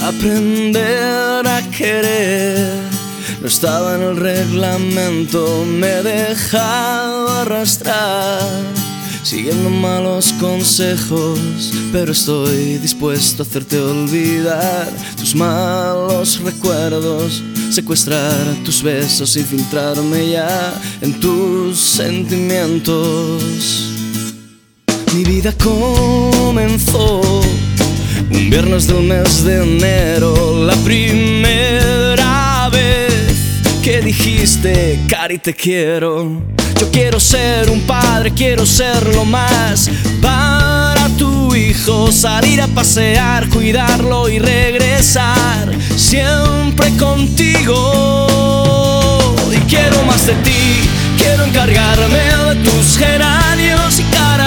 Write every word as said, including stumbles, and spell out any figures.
aprender a querer. No estaba en el reglamento, me he dejado arrastrar, siguiendo malos consejos, pero estoy dispuesto a hacerte olvidar tus malos recuerdos, secuestrar tus besos, infiltrarme ya en tus sentimientos. Mi vida comenzó un viernes del mes de enero, la primera vez que dijiste, Cari, te quiero. Yo quiero ser un padre, quiero serlo más para tu hijo, salir a pasear, cuidarlo y regresar siempre contigo. Y quiero más de ti, quiero encargarme de tus geranios y